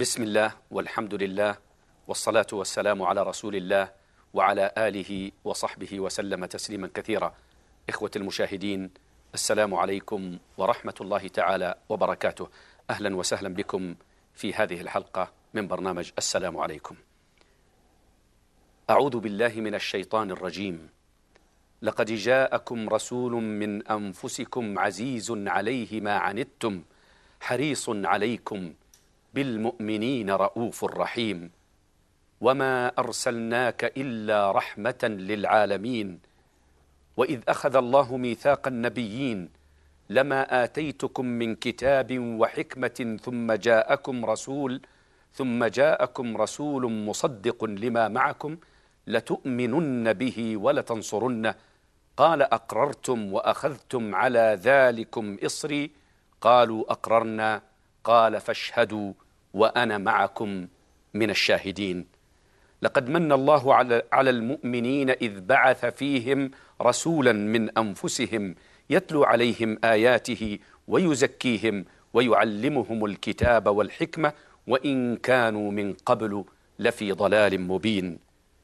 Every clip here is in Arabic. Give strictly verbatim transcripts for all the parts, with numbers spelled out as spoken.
بسم الله والحمد لله والصلاة والسلام على رسول الله وعلى آله وصحبه وسلم تسليما كثيرا. إخوة المشاهدين، السلام عليكم ورحمة الله تعالى وبركاته. أهلا وسهلا بكم في هذه الحلقة من برنامج السلام عليكم. أعوذ بالله من الشيطان الرجيم. لقد جاءكم رسول من أنفسكم عزيز عليه ما عنتم حريص عليكم بالمؤمنين رؤوف رحيم. وما أرسلناك إلا رحمة للعالمين. وإذ أخذ الله ميثاق النبيين لما آتيتكم من كتاب وحكمة ثم جاءكم رسول ثم جاءكم رسول مصدق لما معكم لتؤمنن به ولتنصرنه قال أقررتم وأخذتم على ذلكم إصري قالوا أقررنا قال فاشهدوا وأنا معكم من الشاهدين. لقد من الله على على المؤمنين إذ بعث فيهم رسولا من أنفسهم يتلو عليهم آياته ويزكيهم ويعلمهم الكتاب والحكمة وإن كانوا من قبل لفي ضلال مبين.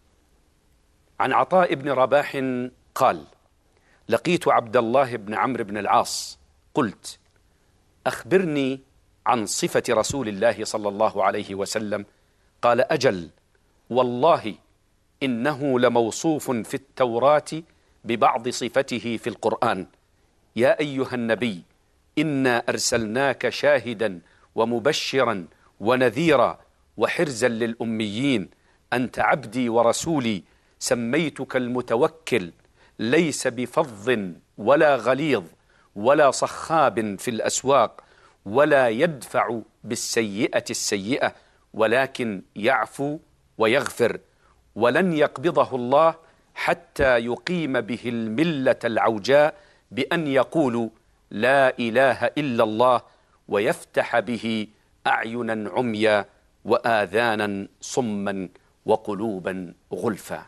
عن عطاء بن رباح قال: لقيت عبد الله بن عمرو بن العاص قلت: أخبرني عن صفة رسول الله صلى الله عليه وسلم. قال: أجل، والله إنه لموصوف في التوراة ببعض صفته في القرآن. يا أيها النبي إنا أرسلناك شاهدا ومبشرا ونذيرا وحرزا للأميين. أنت عبدي ورسولي سميتك المتوكل ليس بفظ ولا غليظ ولا صخاب في الأسواق ولا يدفع بالسيئة السيئة ولكن يعفو ويغفر. ولن يقبضه الله حتى يقيم به الملة العوجاء بأن يقولوا لا إله إلا الله ويفتح به أعينا عميا وآذانا صما وقلوبا غلفا.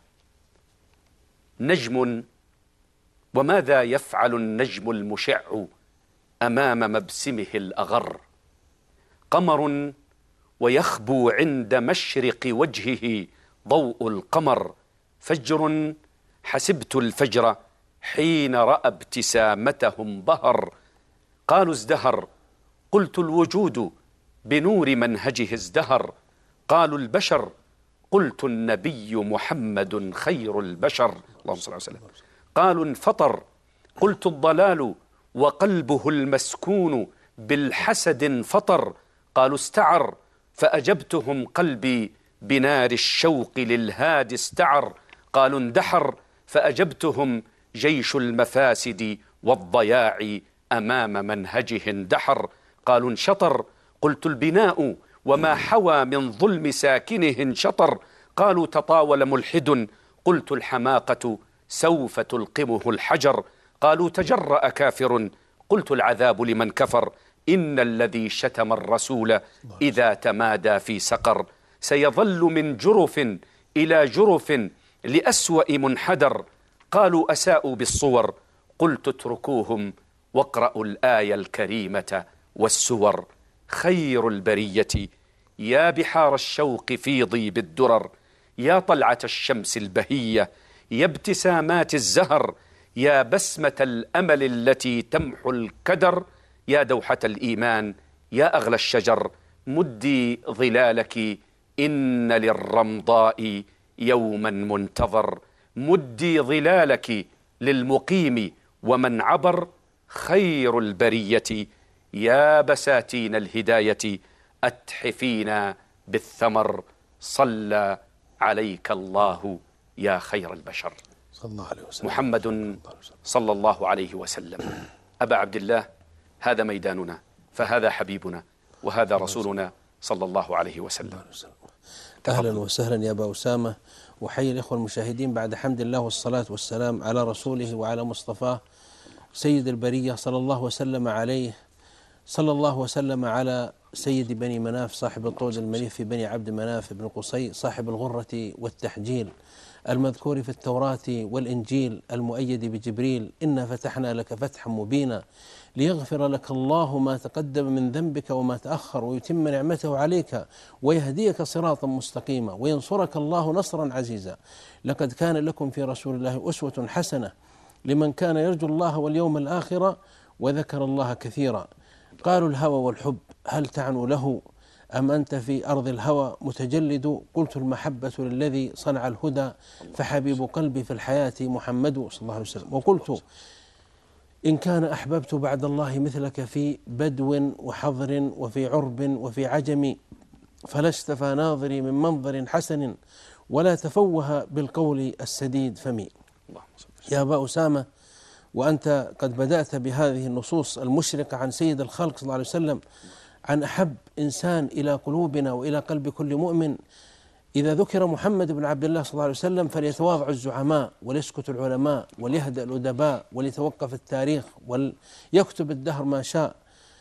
نجم، وماذا يفعل النجم المشع أمام مبسمه الأغر؟ قمر، ويخبو عند مشرق وجهه ضوء القمر. فجر، حسبت الفجر حين رأى ابتسامته انبهر. قالوا ازدهر، قلت الوجود بنور منهجه ازدهر. قالوا البشر، قلت النبي محمد خير البشر اللهم صل عليه وسلم. قالوا انفطر، قلت الضلال وقلبه المسكون بالحسد انفطر. قالوا استعر، فأجبتهم قلبي بنار الشوق للهادي استعر. قالوا اندحر، فأجبتهم جيش المفاسد والضياع أمام منهجه اندحر. قالوا انشطر، قلت البناء وما حوى من ظلم ساكنه انشطر. قالوا تطاول ملحد، قلت الحماقة سوف تلقمه الحجر. قالوا تجرأ كافر، قلت العذاب لمن كفر. إن الذي شتم الرسول إذا تمادى في سقر. سيظل من جرف إلى جرف لأسوأ منحدر. قالوا أساءوا بالصور، قلت اتركوهم واقرأوا الآية الكريمة والسور. خير البرية يا بحار الشوق فيضي بالدرر. يا طلعة الشمس البهية يا ابتسامات الزهر. يا بسمة الأمل التي تمحو الكدر. يا دوحة الإيمان يا أغلى الشجر. مدي ظلالك إن للرمضاء يوما منتظر. مدي ظلالك للمقيم ومن عبر. خير البرية يا بساتين الهداية أتحفينا بالثمر. صلى عليك الله يا خير البشر. صلى الله عليه وسلم. محمد صلى الله عليه وسلم. أبا عبد الله، هذا ميداننا، فهذا حبيبنا وهذا رسولنا صلى الله عليه وسلم. أهلا وسهلا يا أبا أسامة، وحي الإخوة المشاهدين بعد حمد الله والصلاة والسلام على رسوله وعلى مصطفاه سيد البرية صلى الله وسلم عليه. صلى الله وسلم على سيد بني مناف صاحب الطود المليف في بني عبد مناف بن قصي صاحب الغرة والتحجيل المذكور في التوراة والإنجيل المؤيد بجبريل: إنا فتحنا لك فتحا مبينا ليغفر لك الله ما تقدم من ذنبك وما تأخر ويتم نعمته عليك ويهديك صراطا مستقيما وينصرك الله نصرا عزيزا. لقد كان لكم في رسول الله أسوة حسنة لمن كان يرجو الله واليوم الآخر وذكر الله كثيرا. قالوا: الهوى والحب هل تعنو له أم أنت في أرض الهوى متجلد؟ قلت: المحبة للذي صنع الهدى فحبيب قلبي في الحياة محمد صلى الله عليه وسلم. وقلت: إن كان أحببت بعد الله مثلك في بدو وحضر وفي عرب وفي عجم فلا اشتفى ناظري من منظر حسن ولا تفوه بالقول السديد فمي. يا أبا أسامة، وأنت قد بدأت بهذه النصوص المشرقة عن سيد الخلق صلى الله عليه وسلم، عن أحب إنسان إلى قلوبنا وإلى قلب كل مؤمن، إذا ذكر محمد بن عبد الله صلى الله عليه وسلم فليتواضع الزعماء وليسكت العلماء وليهدأ الأدباء وليتوقف التاريخ وليكتب الدهر ما شاء،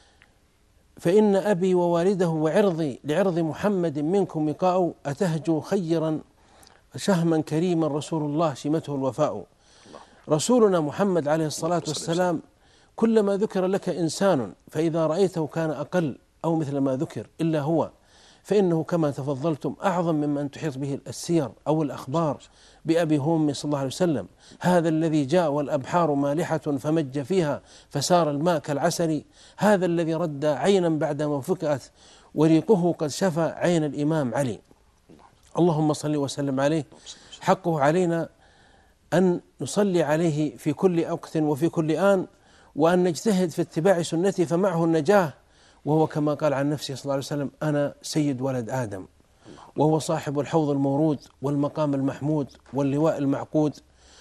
فإن أبي ووالده وعرضي لعرض محمد منكم وقاء، أتهجو خيرا شهما كريما رسول الله شمته الوفاء. رسولنا محمد عليه الصلاة والسلام كلما ذكر لك إنسان فإذا رأيته كان أقل أو مثل ما ذكر إلا هو، فإنه كما تفضلتم أعظم ممن تحيط به السير أو الأخبار بأبي هومي صلى الله عليه وسلم. هذا الذي جاء والأبحار مالحة فمج فيها فسار الماء كالعسل، هذا الذي رد عينا بعدما فكأت وريقه قد شفى عين الإمام علي. اللهم صل وسلم عليه. حقه علينا أن نصلي عليه في كل وقت وفي كل آن، وأن نجتهد في اتباع سنته فمعه النجاة، وهو كما قال عن نفسه صلى الله عليه وسلم: أنا سيد ولد آدم، وهو صاحب الحوض المورود والمقام المحمود واللواء المعقود.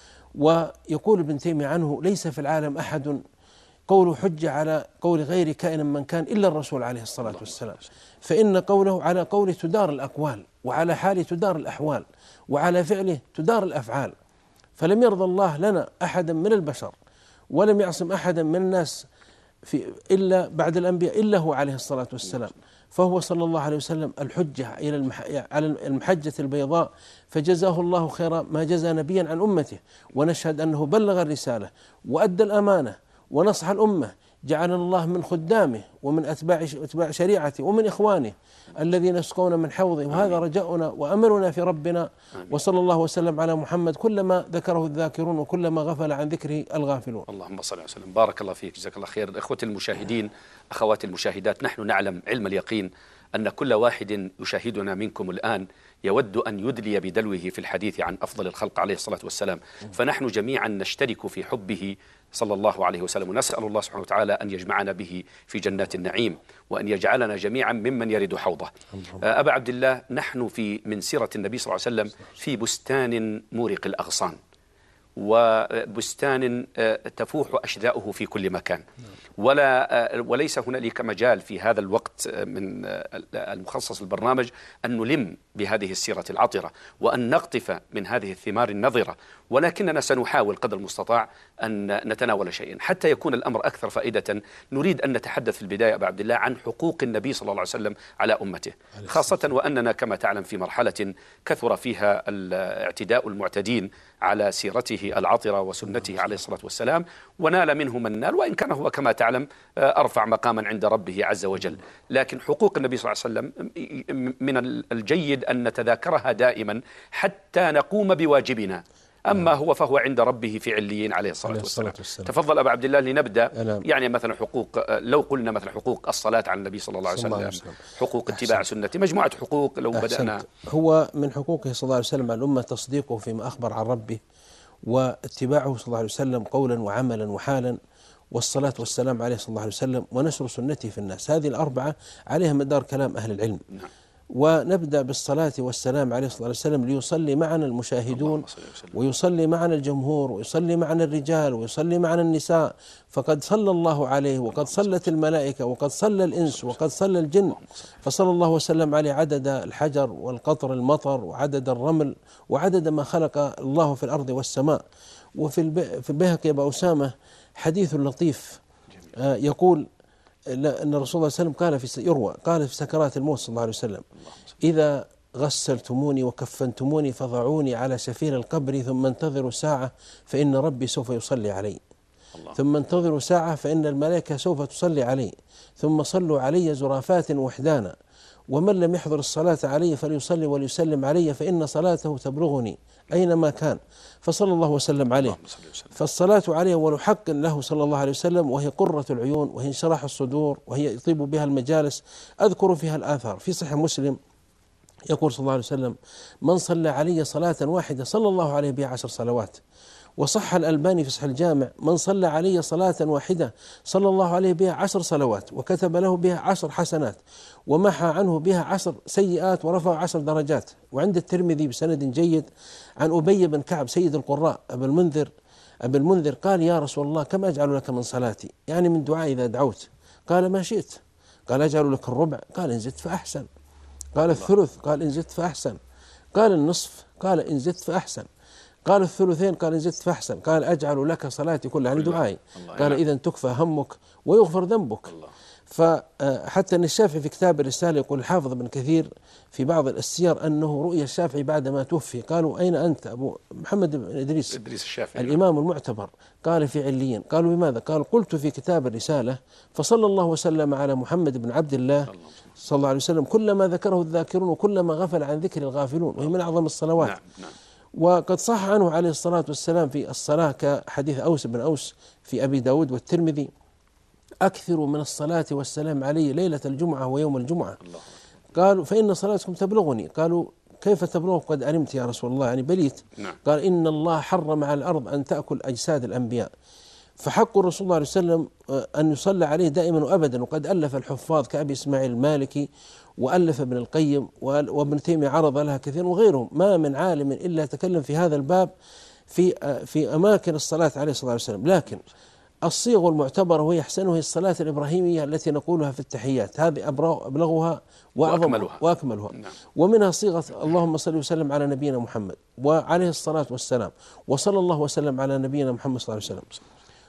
ويقول ابن تيمية عنه: ليس في العالم أحد قوله حجة على قول غير كائن من كان إلا الرسول عليه الصلاة والسلام، فإن قوله على قوله تدار الأقوال، وعلى حاله تدار الأحوال، وعلى فعله تدار الأفعال. فلم يرضى الله لنا أحدا من البشر ولم يعصم أحدا من الناس في إلا بعد الأنبياء إلا هو عليه الصلاة والسلام، فهو صلى الله عليه وسلم الحجة إلى المح... على المحجة البيضاء، فجزاه الله خير ما جزى نبيا عن أمته. ونشهد أنه بلغ الرسالة وأدى الأمانة ونصح الأمة، جعلنا الله من خدامه ومن أتباع أتباع شريعته ومن إخوانه الذين يسقون من حوضه، وهذا رجاؤنا وأملنا في ربنا. وصلى الله وسلم على محمد كلما ذكره الذاكرون وكلما غفل عن ذكره الغافلون. اللهم صل وسلم. بارك الله فيك، جزاك الله خير. إخوتي المشاهدين، أخواتي المشاهدات، نحن نعلم علم اليقين أن كل واحد يشاهدنا منكم الآن يود أن يدلي بدلوه في الحديث عن أفضل الخلق عليه الصلاة والسلام، فنحن جميعا نشترك في حبه صلى الله عليه وسلم، ونسأل الله سبحانه وتعالى أن يجمعنا به في جنات النعيم، وأن يجعلنا جميعا ممن يرد حوضه. أبا عبد الله، نحن في من سيرة النبي صلى الله عليه وسلم في بستان مورق الأغصان، وبستان تفوح أشذاؤه في كل مكان، ولا وليس هنالك مجال في هذا الوقت من المخصص للبرنامج أن نلم بهذه السيرة العطرة وأن نقطف من هذه الثمار النضرة، ولكننا سنحاول قدر المستطاع أن نتناول شيئا حتى يكون الأمر أكثر فائدة. نريد أن نتحدث في البداية أبا عبد الله عن حقوق النبي صلى الله عليه وسلم على أمته، خاصة وأننا كما تعلم في مرحلة كثر فيها الاعتداء المعتدين على سيرته العطرة وسنته عليه الصلاة والسلام، ونال منه من نال، وإن كان هو كما تعلم أرفع مقاما عند ربه عز وجل. لكن حقوق النبي صلى الله عليه وسلم من الجيد أن نتذاكرها دائما حتى نقوم بواجبنا. أما هو فهو عند ربه في عليين عليه الصلاة والسلام. تفضل أبا عبد الله لنبدأ. يعني مثلا حقوق، لو قلنا مثلا حقوق الصلاة على النبي صلى الله عليه وسلم، حقوق اتباع سنته، مجموعة حقوق لو بدأنا. هو من حقوقه صلى الله عليه وسلم على الأمة تصديقه فيما أخبر عن ربه، واتباعه صلى الله عليه وسلم قولا وعملا وحالا، والصلاة والسلام عليه صلى الله عليه وسلم، ونشر سنته في الناس. هذه الأربعة عليها مدار كلام أهل العلم. نعم. ونبدأ بالصلاة والسلام عليه الصلاة والسلام ليصلي معنا المشاهدون، ويصلي معنا الجمهور، ويصلي معنا الرجال، ويصلي معنا النساء، فقد صلى الله عليه، وقد صلت الملائكة، وقد صلى الإنس، وقد صلى الجن، فصلى الله وسلم عليه عدد الحجر والقطر المطر وعدد الرمل وعدد ما خلق الله في الأرض والسماء. وفي البيهقي أبا أسامة حديث لطيف يقول أن الرسول صلى الله عليه وسلم قال في يروى قال في سكرات الموت صلى الله عليه وسلم: إذا غسلتموني وكفنتموني فضعوني على سفير القبر ثم انتظروا ساعة فإن ربي سوف يصلي علي. الله. ثم انتظروا ساعة فإن الملائكة سوف تصلي علي. ثم صلوا علي زرافات وحدانا، ومن لم يحضر الصلاة علي فليصلي وليسلم علي فإن صلاته تبلغني أينما كان. فصلى الله وسلم عليه. فالصلاة عليه أول حق له صلى الله عليه وسلم، وهي قرة العيون، وهي انشراح الصدور، وهي يطيب بها المجالس. أذكر فيها الآثار في صحيح مسلم يقول صلى الله عليه وسلم: من صلى علي صلاة واحدة صلى الله عليه بها عشر صلوات. وصح الألباني في صحيح الجامع: من صلى علي صلاة واحدة صلى الله عليه بها عشر صلوات، وكتب له بها عشر حسنات، ومحى عنه بها عشر سيئات، ورفع عشر درجات. وعند الترمذي بسند جيد عن أبي بن كعب سيد القراء أبي المنذر أبي المنذر قال: يا رسول الله كم أجعل لك من صلاتي، يعني من دعاء إذا دعوت؟ قال: ما شئت. قال: أجعل لك الربع؟ قال: إن زدت فأحسن. قال: الثلث؟ قال: إن زدت فأحسن. قال: النصف؟ قال: إن زدت فأحسن. قال: الثلثين؟ قال: إن زدت فأحسن. قال: أجعل لك صلاتي كلها، يعني دعائي. قال: إذا تكفى همك ويغفر ذنبك. فحتى أن الشافعي في كتاب الرسالة يقول الحافظ ابن كثير في بعض السير أنه رؤيا الشافعي بعدما توفي. قالوا: أين أنت أبو محمد بن إدريس إدريس الشافعي الإمام المعتبر؟ قال: في عليين. قالوا: بماذا؟ قال: قلت في كتاب الرسالة فصلى الله وسلم على محمد بن عبد الله صلى الله عليه وسلم كلما ذكره الذاكرون وكلما غفل عن ذكر الغافلون، وهي من أعظم الصلوات. نعم نعم. وقد صح عنه عليه الصلاة والسلام في الصلاة كحديث أوس بن أوس في أبي داود والترمذي: أكثروا من الصلاة والسلام علي ليلة الجمعة ويوم الجمعة. الله. قالوا: فإن صلاتكم تبلغني. قالوا: كيف تبلغ قد علمت يا رسول الله، يعني بليت. نعم. قال: إن الله حرم على الأرض أن تأكل أجساد الأنبياء، فحق الرسول صلى الله عليه وسلم أن يصلى عليه دائما وأبدا. وقد ألف الحفاظ كأبي إسماعيل المالكي، وألف ابن القيم، وابن تيمية عرض لها كثير، وغيرهم. ما من عالم إلا تكلم في هذا الباب في في أماكن الصلاة عليه الصلاة والسلام. لكن الصيغ المعتبرة وهي أحسنها هي الصلاة الإبراهيمية التي نقولها في التحيات، هذه أبلغها وأكملها, وأكملها. نعم. ومنها صيغة اللهم صل وسلم على نبينا محمد وعليه الصلاة والسلام، وصلى الله وسلم على نبينا محمد صلى الله عليه وسلم.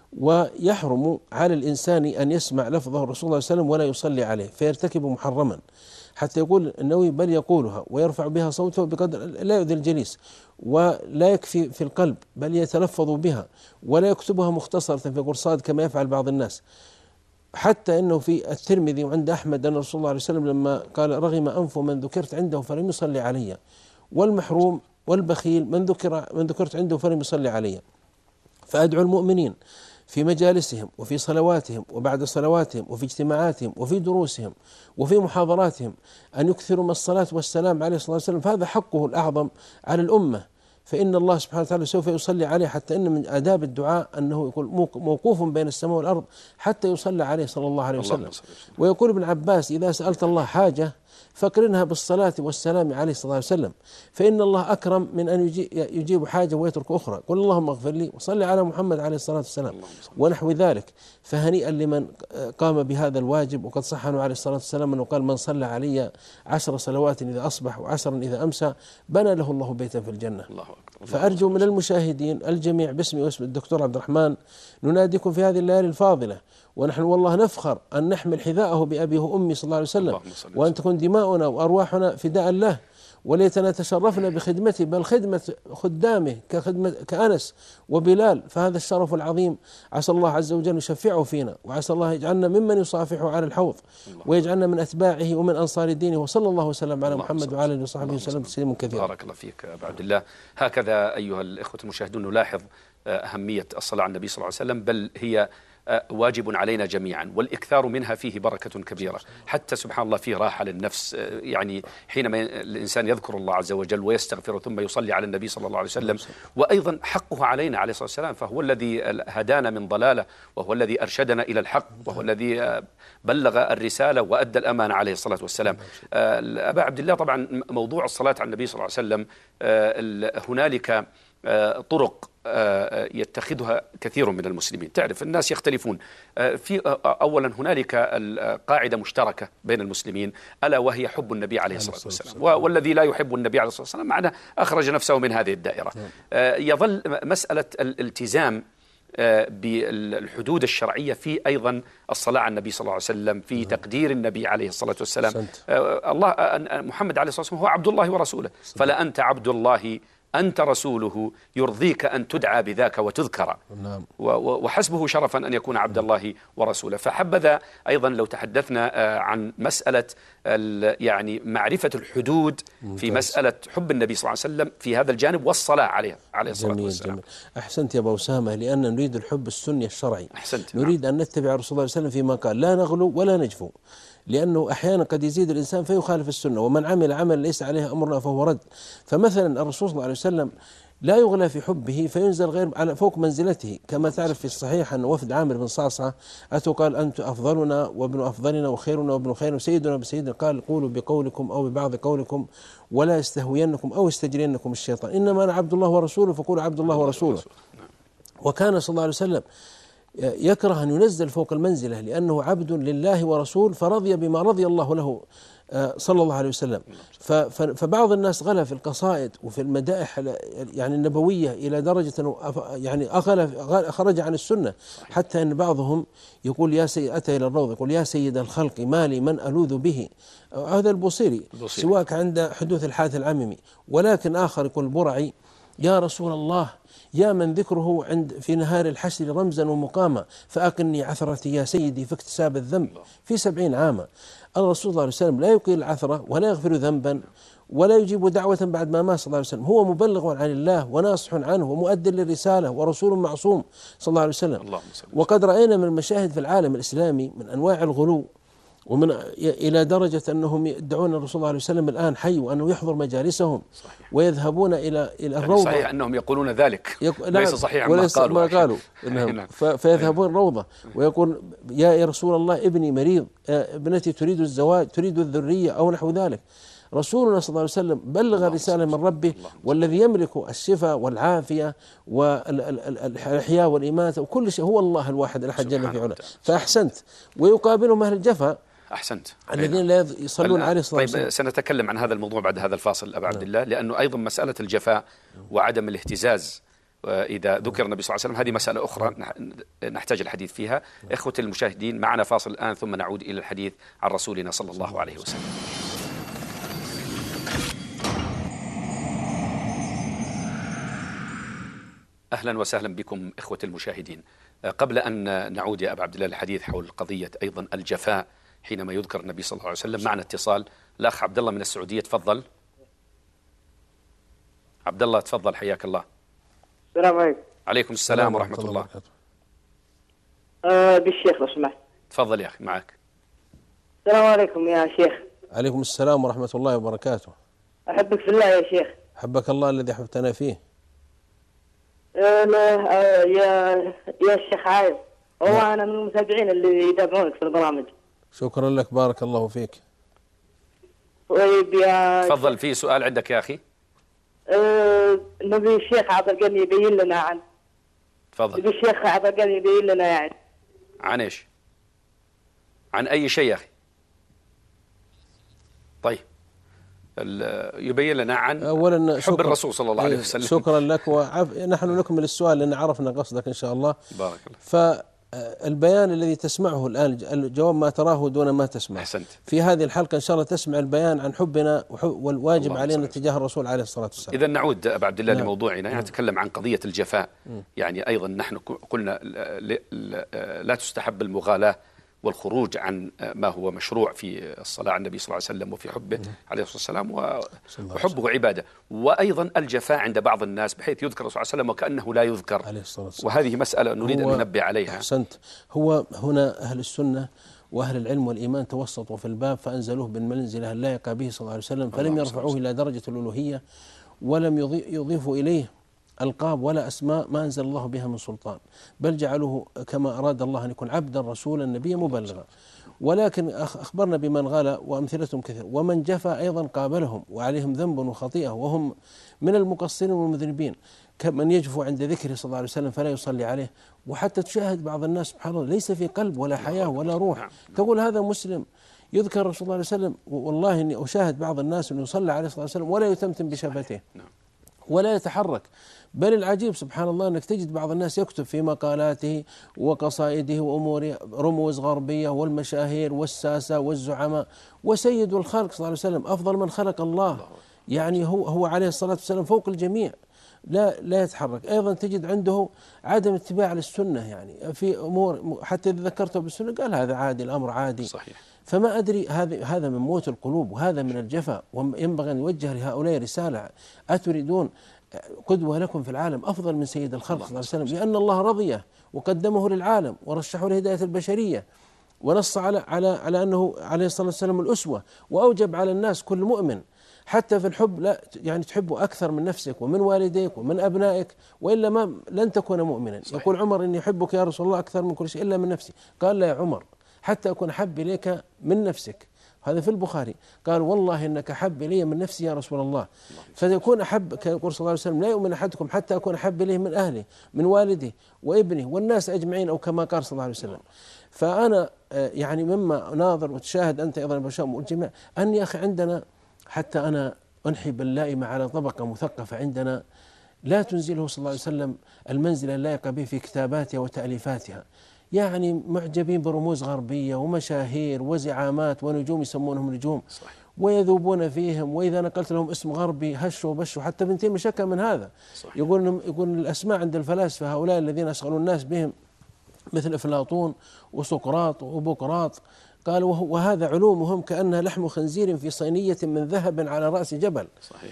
ويحرم على الإنسان أن يسمع لفظه الرسول صلى الله عليه وسلم ولا يصلي عليه فيرتكب محرما، حتى يقول النووي: بل يقولها ويرفع بها صوته بقدر لا يؤذي الجليس، ولا يكفي في القلب بل يتلفظ بها، ولا يكتبها مختصرة في قرصاد كما يفعل بعض الناس. حتى انه في الترمذي وعند احمد ان الرسول الله عليه وسلم لما قال: رغم انف من ذكرت عنده فلم يصلي علي، والمحروم والبخيل من ذكر من ذكرت عنده فلم يصلي علي. فأدعو المؤمنين في مجالسهم وفي صلواتهم وبعد صلواتهم وفي اجتماعاتهم وفي دروسهم وفي محاضراتهم أن يكثروا من الصلاة والسلام عليه الصلاة والسلام، فهذا حقه الأعظم على الأمة. فإن الله سبحانه وتعالى سوف يصلي عليه، حتى إن من آداب الدعاء أنه يقول موقوف بين السماء والأرض حتى يصلى عليه صلى الله عليه وسلم. ويقول ابن عباس: إذا سألت الله حاجة فاقرنها بالصلاة والسلام عليه الصلاة والسلام، فإن الله أكرم من أن يجيب حاجة ويترك أخرى. قل اللهم اغفر لي وصلي على محمد عليه الصلاة والسلام ونحو ذلك. فهنيئا لمن قام بهذا الواجب. وقد صح عنه عليه الصلاة والسلام أنه قال: من صلى علي عشر صلوات إذا أصبح وعشرا إذا أمسى بنى له الله بيتا في الجنة. الله أكبر. فأرجو من المشاهدين الجميع باسمي واسم الدكتور عبد الرحمن نناديكم في هذه الليالي الفاضلة، ونحن والله نفخر أن نحمل حذاءه بأبي وأمي صلى الله عليه وسلم، وأن تكون دماؤنا وأرواحنا فداء له، وليتنا تشرفنا بخدمته، بل خدمة خدامه كخدمة كأنس وبلال. فهذا الشرف العظيم عسى الله عز وجل يشفعه فينا، وعسى الله يجعلنا ممن يصافحه على الحوض، ويجعلنا من أتباعه ومن أنصار دينه. وصلى الله وسلم على محمد وعلى آله وصحبه وسلم تسليما كثيرا. بارك الله فيك أبا عبد الله. هكذا أيها الإخوة المشاهدون نلاحظ أهمية الصلاة على النبي صلى الله عليه وسلم، بل هي واجب علينا جميعا، والإكثار منها فيه بركة كبيرة. حتى سبحان الله فيه راحة للنفس، يعني حينما الإنسان يذكر الله عز وجل ويستغفر ثم يصلي على النبي صلى الله عليه وسلم. وأيضا حقه علينا عليه الصلاة والسلام، فهو الذي هدانا من ضلالة، وهو الذي أرشدنا إلى الحق، وهو الذي بلغ الرسالة وأدى الأمانة عليه الصلاة والسلام. أبا عبد الله، طبعا موضوع الصلاة على النبي صلى الله عليه وسلم هنالك طرق يتخذها كثير من المسلمين. تعرف الناس يختلفون في أولا هنالك قاعدة مشتركة بين المسلمين، ألا وهي حب النبي عليه الصلاة والسلام، والذي لا يحب النبي عليه الصلاة والسلام معناه أخرج نفسه من هذه الدائرة. يظل مسألة الالتزام بالحدود الشرعية في أيضا الصلاة على النبي صلى الله عليه وسلم، في تقدير النبي عليه الصلاة والسلام. الله محمد عليه الصلاة والسلام هو عبد الله ورسوله، فلا أنت عبد الله أنت رسوله يرضيك أن تدعى بذاك وتذكر. نعم. وحسبه شرفا أن يكون عبد الله ورسوله. فحبذا أيضا لو تحدثنا عن مسألة يعني معرفة الحدود في مسألة حب النبي صلى الله عليه وسلم في هذا الجانب والصلاة عليه عليه الصلاة جميل والسلام. جميل. أحسنت يا أبو أسامة، لأن نريد الحب السني الشرعي. أحسنت. نريد أن نتبع الرسول صلى الله عليه وسلم فيما قال، لا نغلو ولا نجفو، لأنه أحيانا قد يزيد الإنسان فيخالف السنة، ومن عمل عمل ليس عليه أمرنا فهو رد. فمثلا الرسول صلى الله عليه وسلم لا يغلى في حبه فينزل غير على فوق منزلته، كما تعرف في الصحيح أن وفد عامر بن صعصعة أتوا قال أنت أفضلنا وابن أفضلنا وخيرنا وابن خيرنا وسيدنا بسيدنا، قال قولوا بقولكم أو ببعض قولكم ولا يستهوينكم أو يستجرينكم الشيطان، إنما أنا عبد الله ورسوله فقولوا عبد الله ورسوله. وكان صلى الله عليه وسلم يكره أن ينزل فوق المنزلة لأنه عبد لله ورسول، فرضي بما رضي الله له صلى الله عليه وسلم. فبعض الناس غلا في القصائد وفي المدائح يعني النبوية إلى درجة أنه يعني أغلى خرج عن السنة، حتى أن بعضهم يقول يا سيد أتى إلى الروضة يقول يا سيد الخلق ما لي من ألوذ به، هذا البوصيري سواك عند حدوث الحادث العميمي. ولكن آخر يقول البرعي يا رسول الله يا من ذكره عند في نهار الحشر رمزا ومقاما، فأقني عثرتي يا سيدي في اكتساب الذنب في سبعين عاما. الرسول صلى الله عليه وسلم لا يقيل العثرة ولا يغفر ذنبا ولا يجيب دعوة بعد ما مات صلى الله عليه وسلم، هو مبلغ عن الله وناصح عنه ومؤد للرسالة ورسول معصوم صلى الله عليه وسلم. وقد رأينا من المشاهد في العالم الإسلامي من أنواع الغلو ومن إلى درجة أنهم يدعون الرسول صلى الله عليه وسلم الآن حي وأنه يحضر مجالسهم. صحيح. ويذهبون إلى إلى الروضة. صحيح أنهم يقولون ذلك يق... ليس صحيح ما قالوا, ما قالوا. نعم. فيذهبون الروضة ويقول يا رسول الله ابني مريض، ابنتي تريد الزواج تريد الذرية أو نحو ذلك. رسولنا صلى الله عليه وسلم بلغ الرسالة من ربه، والذي يملك الشفاء والعافية والإحياء والإماتة وكل شيء هو الله الواحد الأحد جل في علاه. فأحسنت. ويقابلهم أهل الجفا أحسنت الذين لا يصلون عليه الصلاة والسلام. طيب سنتكلم عن هذا الموضوع بعد هذا الفاصل أبا عبد الله، لأنه أيضا مسألة الجفاء وعدم الاهتزاز إذا ذكر النبي صلى الله عليه وسلم هذه مسألة أخرى نحتاج الحديث فيها. إخوة المشاهدين معنا فاصل الآن ثم نعود إلى الحديث عن رسولنا صلى الله عليه وسلم. أهلا وسهلا بكم إخوة المشاهدين. قبل أن نعود يا أبا عبد الله الحديث حول قضية أيضا الجفاء حينما يذكر النبي صلى الله عليه وسلم، معنا اتصال الأخ عبد الله من السعودية. تفضل عبد الله، تفضل حياك الله. السلام عليكم. عليكم السلام ورحمة الله, الله. أه بالشيخ لو سمحت. تفضل يا أخي معك. السلام عليكم يا شيخ. عليكم السلام ورحمة الله وبركاته. أحبك في الله يا شيخ. حبك الله الذي حببتنا فيه. أنا يا يا الشيخ عايز، هو أنا من المتابعين اللي يتابعونك في البرامج. شكرا لك بارك الله فيك. طيب يا تفضل، في سؤال عندك يا أخي؟ أه نبي الشيخ عبد القادر يبين لنا عن تفضل. نبي الشيخ عبد القادر يبين لنا يعني عن إيش؟ عن أي شيء يا أخي؟ طيب يبين لنا عن أولا حب الرسول صلى الله عليه وسلم. شكرا لك، ونحن نكمل السؤال لأن عرفنا قصدك إن شاء الله. بارك الله. فالبيان الذي تسمعه الآن الجواب ما تراه دون ما تسمع. أحسنت. في هذه الحلقة إن شاء الله تسمع البيان عن حبنا والواجب علينا تجاه الرسول عليه الصلاة والسلام. إذا نعود أبا عبد الله لموضوعنا، يعني نتكلم عن قضية الجفاء. م. يعني أيضا نحن قلنا لا تستحب المغالاة والخروج عن ما هو مشروع في الصلاة على النبي صلى الله عليه وسلم وفي حبه عليه الصلاة والسلام، وحبه عبادة. وأيضا الجفاء عند بعض الناس بحيث يذكر الرسول صلى الله عليه وسلم وكأنه لا يذكر عليه الصلاة والسلام. وهذه مسألة نريد أن ننبه عليها. أحسنت. هو هنا أهل السنة وأهل العلم والإيمان توسطوا في الباب فأنزلوه بالمنزلة اللائقة به صلى الله عليه وسلم، فلم يرفعوه إلى درجة الألوهية ولم يضيفوا إليه ألقاب ولا أسماء ما أنزل الله بها من سلطان، بل جعلوه كما أراد الله أن يكون عبدا رسولا نبيا مبلغا. ولكن أخبرنا بمن غلا وأمثلتهم كثير، ومن جفا أيضا قابلهم وعليهم ذنب وخطيئة وهم من المقصرين والمذنبين، كمن يجفو عند ذكره صلى الله عليه وسلم فلا يصلي عليه. وحتى تشاهد بعض الناس سبحان الله ليس في قلب ولا حياة ولا روح، تقول هذا مسلم يذكر الرسول صلى الله عليه وسلم، والله إني أشاهد بعض الناس أنه يصلى عليه الصلاة والسلام ولا يتمتم بشفتيه. ولا يتحرك. بل العجيب سبحان الله أنك تجد بعض الناس يكتب في مقالاته وقصائده وأموره رموز غربية والمشاهير والساسة والزعماء، وسيد الخلق صلى الله عليه وسلم أفضل من خلق الله، يعني هو هو عليه الصلاة والسلام فوق الجميع، لا لا يتحرك. أيضا تجد عنده عدم اتباع للسنة، يعني في أمور حتى إذا ذكرته بالسنة قال هذا عادي، الأمر عادي. صحيح. فما أدري، هذا هذا من موت القلوب وهذا من الجفا، وينبغي أن يوجه لهؤلاء رسالة: أتريدون قدوة لكم في العالم أفضل من سيد الخلق صلى الله عليه وسلم؟ لأن الله رضيه وقدمه للعالم ورشحه لهداية البشرية، ونص على على على أنه عليه الصلاة والسلام الأسوة، وأوجب على الناس كل مؤمن حتى في الحب لا يعني تحبه أكثر من نفسك ومن والديك ومن أبنائك، وإلا ما لن تكون مؤمنا. صحيح. يقول عمر: إني أحبك يا رسول الله أكثر من كل شيء إلا من نفسي. قال: لا يا عمر، حتى أكون أحب إليك من نفسك. هذا في البخاري. قال: والله إنك أحب إلي من نفسي يا رسول الله. فيكون أحب، كيقول صلى الله عليه وسلم: لا يؤمن أحدكم حتى أكون أحب إليه من أهله من والده وابنه والناس أجمعين، أو كما قال صلى الله عليه وسلم. فأنا يعني مما ناظر وتشاهد أنت أيضا بشام والجميع أن يا أخي عندنا، حتى أنا أنحي باللائمة على طبقة مثقفة عندنا لا تنزله صلى الله عليه وسلم المنزل اللائق به في كتاباتها وتأليفاتها، يعني معجبين برموز غربية ومشاهير وزعامات ونجوم يسمونهم نجوم. صحيح. ويذوبون فيهم، وإذا نقلت لهم اسم غربي هشوا وبشوا. حتى ابن تيمية شكى من هذا. صحيح. يقول يقول الأسماء عند الفلاسفة هؤلاء الذين أشغلوا الناس بهم مثل أفلاطون وسقراط وبقراط، قال: وهذا علومهم كأنها لحم خنزير في صينية من ذهب على رأس جبل. صحيح.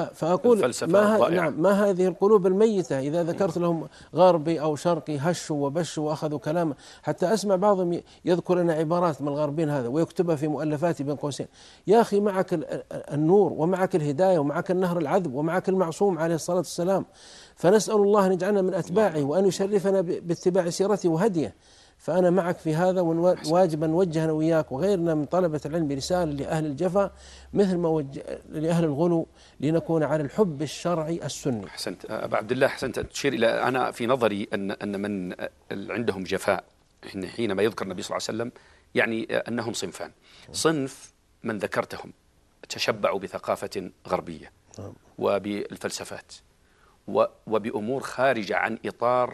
فأقول ما, نعم ما هذه القلوب الميتة إذا ذكرت لهم غربي أو شرقي هشوا وبشوا وأخذوا كلامه. حتى أسمع بعضهم يذكر لنا عبارات من الغربين هذا ويكتبها في مؤلفاتي بين قوسين. يا أخي معك النور ومعك الهداية ومعك النهر العذب ومعك المعصوم عليه الصلاة والسلام، فنسأل الله أن يجعلنا من أتباعه وأن يشرفنا باتباع سيرته وهديه. فأنا معك في هذا، وواجب أن نوجه وإياك وغيرنا من طلبة العلم رسالة لأهل الجفا مثل ما وجه لأهل الغلو، لنكون على الحب الشرعي السني. أحسنت أبا عبد الله، أحسنت. تشير إلى أنا في نظري أن أن من عندهم جفاء حينما يذكر النبي صلى الله عليه وسلم يعني أنهم صنفان. صنف من ذكرتهم تشبعوا بثقافة غربية وبالفلسفات وبأمور خارجة عن إطار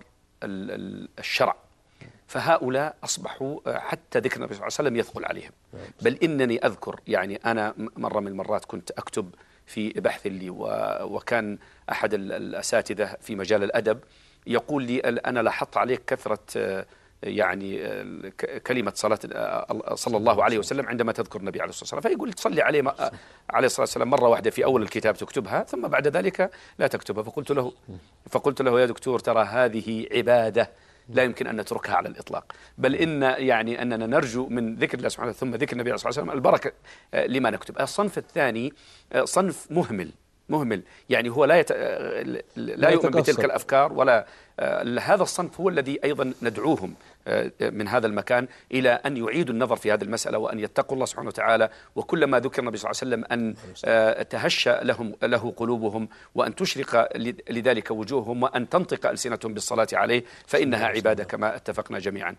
الشرع، فهؤلاء أصبحوا حتى ذكر النبي صلى الله عليه وسلم يثقل عليهم. بل إنني أذكر يعني أنا مرة من المرات كنت أكتب في بحث لي، وكان أحد الأساتذة في مجال الأدب يقول لي: أنا لاحظت عليك كثرة يعني كلمة صلاة صلى الله عليه وسلم عندما تذكر النبي عليه الصلاة والسلام. فيقول: تصلي عليه عليه الصلاة والسلام مرة واحدة في أول الكتاب تكتبها، ثم بعد ذلك لا تكتبها. فقلت له فقلت له يا دكتور، ترى هذه عبادة لا يمكن أن نتركها على الإطلاق، بل إن يعني أننا نرجو من ذكر الله سبحانه ثم ذكر النبي صلى الله عليه وسلم البركة لما نكتب. الصنف الثاني صنف مهمل مهمل يعني هو لا يت... لا يؤمن بتلك الأفكار ولا هذا الصنف هو الذي أيضا ندعوهم من هذا المكان إلى أن يعيدوا النظر في هذه المسألة وأن يتقوا الله سبحانه وتعالى، وكلما ذكر النبي صلى الله عليه وسلم أن تهشى لهم له قلوبهم وأن تشرق لذلك وجوههم وأن تنطق ألسنتهم بالصلاة عليه، فإنها عبادة كما اتفقنا جميعا.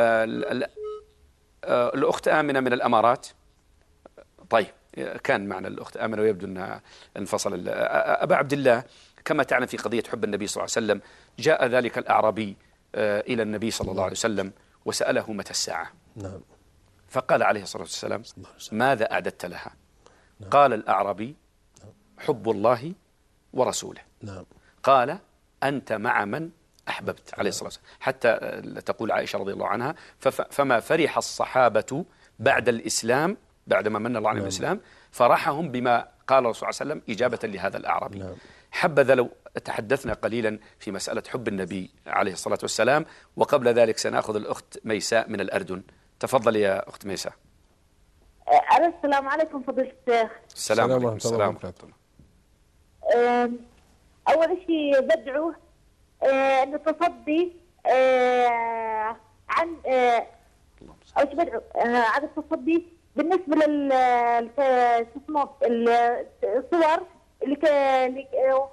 الأخت آمنة من الأمارات. طيب، كان معنا الأخت آمنة ويبدو أنها انفصل. أبا عبد الله، كما تعلم في قضية حب النبي صلى الله عليه وسلم، جاء ذلك الأعرابي إلى النبي صلى الله عليه وسلم وسأله متى الساعة. نعم. فقال عليه الصلاة والسلام: ماذا أعددت لها؟ نعم. قال الأعرابي: حب الله ورسوله. نعم. قال: أنت مع من أحببت. عليه الصلاة والسلام. حتى تقول عائشة رضي الله عنها: فما فرح الصحابة بعد الإسلام بعدما من الله عليهم الإسلام فرحهم بما قال الرسول صلى الله عليه وسلم إجابة لهذا الأعرابي. نعم. حبذا لو تحدثنا قليلا في مسألة حب النبي عليه الصلاة والسلام، وقبل ذلك سنأخذ الأخت ميساء من الأردن. تفضل يا أخت ميساء. السلام عليكم فضيلة الشيخ. السلام عليكم. السلام ورحمة الله. أول شيء بدعو أن التصدي عن أول شيء بدعو عن التصدي بالنسبة لل الصور اللي ك...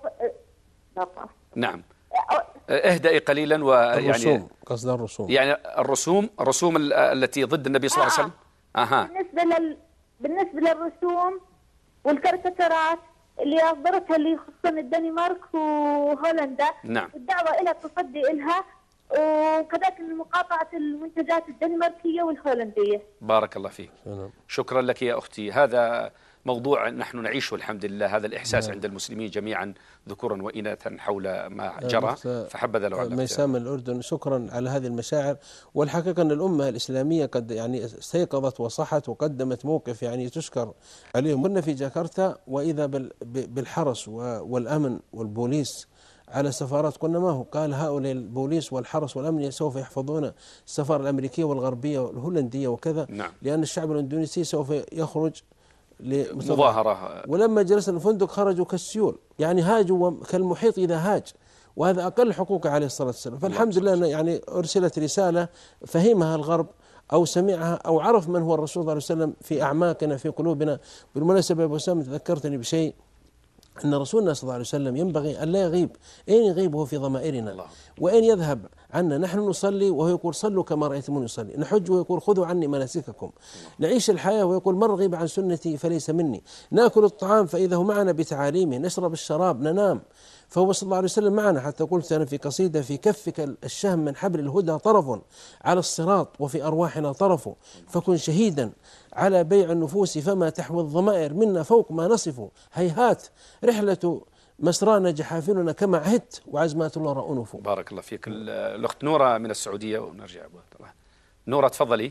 نعم. اهدئي قليلا ويعني الرسوم، قصد الرسوم يعني الرسوم الرسوم التي ضد النبي صلى الله عليه وسلم. اها بالنسبة لل بالنسبة للرسوم والكاريكاتيرات اللي أصدرتها اللي خصوصا الدنمارك وهولندا. نعم. والدعوة إلى التصدي إلها، وكذلك مقاطعة المنتجات الدنماركية والهولندية. بارك الله فيك. شكرا لك يا أختي. هذا موضوع نحن نعيشه الحمد لله، هذا الإحساس عند المسلمين جميعا ذكورا وإناثا حول ما جرى، فحبذا لو علمت ميسام الأردن. شكرا على هذه المشاعر. والحقيقة أن الأمة الإسلامية قد يعني استيقظت وصحت وقدمت موقف يعني تشكر عليهم. كنا في جاكرتا وإذا بالحرس والأمن والبوليس على سفارات، قلنا ما هو؟ قال هؤلاء البوليس والحرس والأمن سوف يحفظون السفارة الأمريكية والغربية والهولندية وكذا. نعم. لأن الشعب الإندونيسي سوف يخرج لمظاهرة. ولما جلسنا الفندق خرجوا كالسيول، يعني هاجوا كالمحيط إذا هاج، وهذا أقل حقوق عليه الصلاة والسلام. فالحمد لله يعني أرسلت رسالة فهمها الغرب أو سمعها أو عرف من هو الرسول صلى الله عليه وسلم في أعماقنا في قلوبنا. بالمناسبة يا أبو أسامة تذكرتني بشيء، أن رسولنا صلى الله عليه وسلم ينبغي أن لا يغيب. أين يغيب هو في ضمائرنا الله. وأين يذهب عنا؟ نحن نصلي وهو يقول صلوا كما رأيتموني يصلي، نحج ويقول خذوا عني مناسككم، نعيش الحياة ويقول من رغب عن سنتي فليس مني، نأكل الطعام فإذا هو معنا بتعاليمه، نشرب الشراب، ننام، فهو صلى الله عليه وسلم معنا. حتى قلت أنا في قصيدة: في كفك الشهم من حبل الهدى طرف، على الصراط وفي أرواحنا طرف، فكن شهيدا على بيع النفوس فما تحوي الضمائر منا فوق ما نصف، هيهات رحلة مسرانا جحافلنا كما عهدت وعزمات الله رأنف. بارك الله فيك. الأخت نورة من السعودية ونرجع. نورة تفضلي.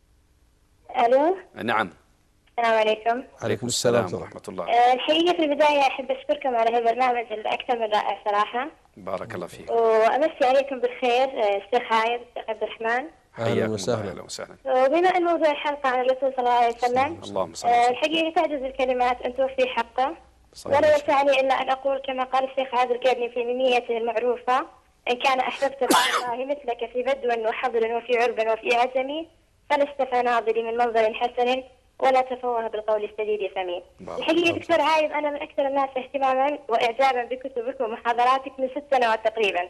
ألو. نعم. السلام عليكم. عليكم السلام ورحمة الله. الحقيقة في البداية أحب أشكركم على هذا البرنامج الأكثر من رائع صراحة. بارك الله فيك. وأمسي عليكم بالخير الشيخ عايد، الشيخ عبد الرحمن. حياكم وسهلا وسهلا. وبما أن موضوع الحلقة عن الرسول صلى الله عليه وسلم، اللهم صل وسلم. الحقيقة تعجز الكلمات أن توفي حقه، ولا يسعني إلا أن أقول كما قال الشيخ عادل القرني في ميميته المعروفة: إن كان أحببت الله مثلك في بدو وحضر وفي عرب وفي عجم، فلست فناظري من منظر حسن ولا تفوه بالقول السديد فمين. الحقيقة دكتور عايد، أنا من أكثر الناس اهتماما وإعجابا بكتبك ومحاضراتك من ست سنوات تقريبا،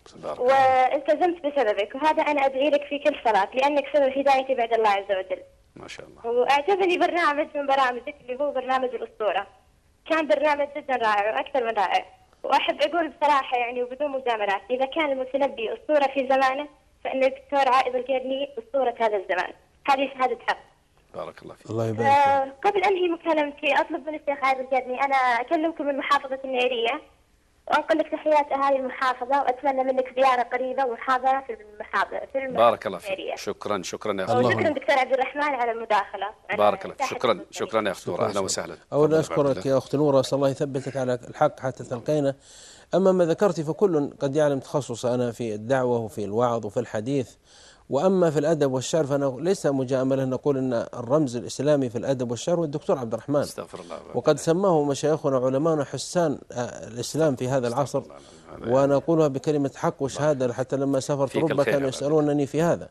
والتزمت بسببك، وهذا أنا أدعي لك في كل صلاة لأنك سبب هدايتي بعد الله عز وجل. ما شاء الله. وأعجبني برنامج من برامجك اللي هو برنامج الأسطورة، كان برنامج جدا رائع وأكثر من رائع. وأحب أقول بصراحة يعني وبدون مجاملات، إذا كان المتنبي أسطورة في زمانه فإن الدكتور عائد القرني أسطورة هذا الزمان. هذه شهادة حق. بارك الله فيك. الله يبارك فيك. قبل أنهي مكالمتي أطلب من الشيخ عائد القرني، أنا أكلمكم من محافظة النيرية وأنقل لك تحيات أهالي المحافظة، وأتمنى منك زيارة قريبة ومحاضرة في المحافظة في المحافظة. بارك الله فيك. شكرا شكرا يا أخت. وشكرا دكتور عبد الرحمن على المداخلة. بارك الله فيك. شكرا شكرا يا أخت نورة. أهلا وسهلا. أولا أشكرك يا أخت نورة، الله يثبتك على الحق حتى تلقينا. أما ما ذكرت فكل قد يعلم تخصص أنا في الدعوة وفي الوعظ وفي الحديث، وأما في الأدب والشعر فأنا ليس مجاملة نقول أن الرمز الإسلامي في الأدب والشعر هو الدكتور عبد الرحمن، استغفر الله، وقد سماه مشايخنا علماؤنا حسان الإسلام في هذا العصر، وأنا أقولها بكلمة حق وشهادة حتى لما سافرت أوروبا كانوا يسألونني في هذا.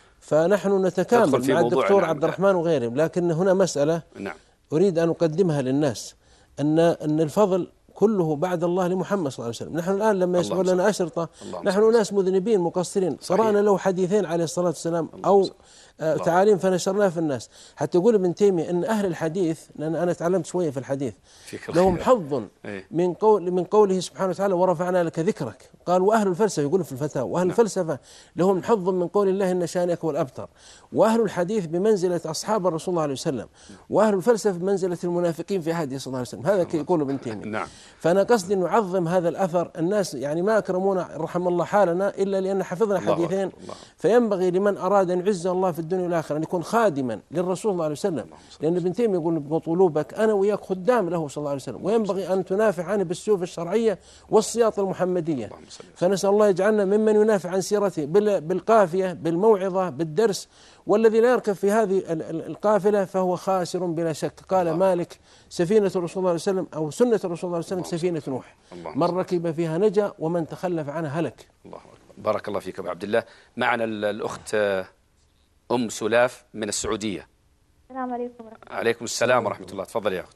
فنحن نتكامل مع الدكتور عبد الرحمن وغيرهم، لكن هنا مسألة نعم. أريد أن أقدمها للناس، أن أن الفضل كله بعد الله لمحمد صلى الله عليه وسلم. نحن الآن لما يسمع لنا أشرطة نحن ناس مذنبين مقصرين، قرأنا له حديثين عليه الصلاة والسلام أو تعاليم فنشرناها في الناس. حتى يقول ابن تيمية أن أهل الحديث، لأن أنا تعلمت شوية في الحديث، لهم حظ من قول من قوله سبحانه وتعالى ورفعنا لك ذكرك. قال وأهل الفلسفة، يقول في الفتاوى، وأهل الفلسفة لهم حظ من قول الله إن شانئك هو الأبتر. وأهل الحديث بمنزلة أصحاب الرسول صلى الله عليه وسلم، وأهل الفلسفة بمنزلة المنافقين في عهده صلى الله عليه وسلم. هذا يقول ابن تيمية. نعم. فأنا قصدي نعظم هذا الأثر. الناس يعني ما أكرمونا رحم الله حالنا إلا لأن حفظنا حديثين، فينبغي لمن أراد أن يعز الله في الدنيا والآخرة أن يكون خادما للرسول صلى الله عليه وسلم، لأن ابن تيمية يقول بطلوبك أنا وياك خدام له صلى الله عليه وسلم، وينبغي أن تنافع عنه بالسيوف الشرعية والسياط المحمدية. فنسأل الله يجعلنا ممن ينافع عن سيرته بالقافية بالموعظة بالدرس، والذي لا يركب في هذه القافلة فهو خاسر بلا شك. قال مالك سفينة الرسول صلى الله عليه وسلم أو سنة الرسول صلى الله عليه وسلم سفينة نوح، من ركب فيها نجا ومن تخلف عنها هلك. الله أكبر. بارك الله فيك أبو عبد الله. معنا الأخت أم سلاف من السعودية. السلام عليكم ورحمة الله. عليكم السلام ورحمة الله. تفضل يا أخت.